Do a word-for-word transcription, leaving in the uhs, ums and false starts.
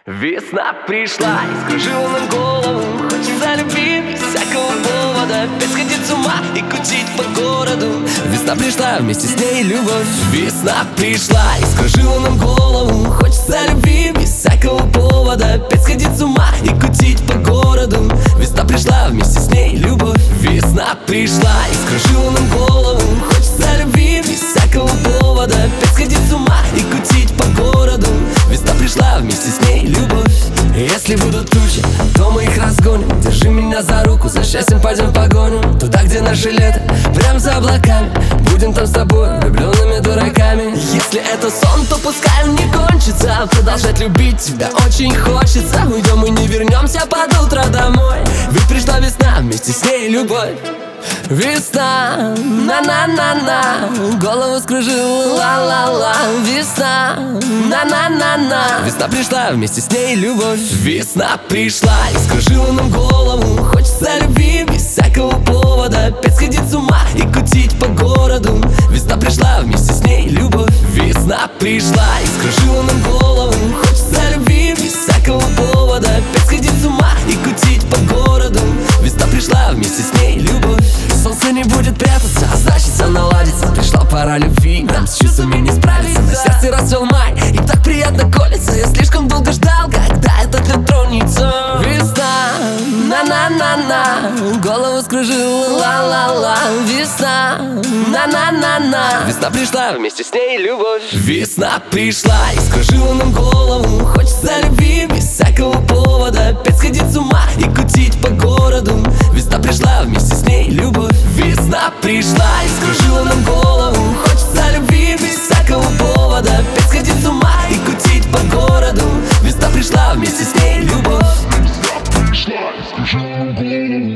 Весна пришла и скружила нам голову. Хочется любви без всякого повода, опять сходить с ума и кутить по городу. Весна пришла, вместе с ней любовь. Весна пришла и скружила нам голову. Хочется любви без всякого повода, опять сходить с ума и кутить по городу. Весна пришла, вместе с ней любовь. Весна пришла и скружила нам голову. Хочется любви без всякого повода, опять сходить с ума и кутить по городу. Весна пришла, вместе с ней любовь. Если будут тучи, то мы их разгоним. Держи меня за руку, за счастьем пойдем в погоню. Туда, где наше лето, прям за облаками. Будем там с тобой, влюбленными дураками. Если это сон, то пускай он не кончится. Продолжать любить тебя очень хочется. Уйдем и не вернемся под утро домой. Ведь пришла весна, вместе с ней любовь. Весна, на-на-на-на, голову скружила, ла-ла-ла. Весна, на-на-на-на, весна пришла, вместе с ней любовь. Весна пришла и скружила нам голову. Хочется любви без всякого повода, опять сходить с ума и кутить по городу. Весна пришла, вместе с ней любовь. Весна пришла и скружила нам голову. Хочется любви без всякого повода, опять сходить с ума и кутить по городу. Весна пришла, вместе с ней любовь. Солнце не будет прятаться, а значит все наладится. Пришла пора любви, нам с чувствами не справиться. На сердце расцвел май, и так приятно колется. Я слишком долго ждал, когда этот лед тронется. Весна, на-на-на-на, голову скружила, ла-ла-ла. Весна, на-на-на-на, весна пришла, вместе с ней любовь. Весна пришла и скружила нам голову. Хочется любви без всякого повода, опять сходить с ума и кутить по городу. Весна пришла, вместе с ней любовь. Весна пришла и скружила нам голову. Хочется любви без всякого повода, опять сходить с ума и кутить по городу. Весна пришла, вместе с ней любовь. Весна пришла и скружила нам голову.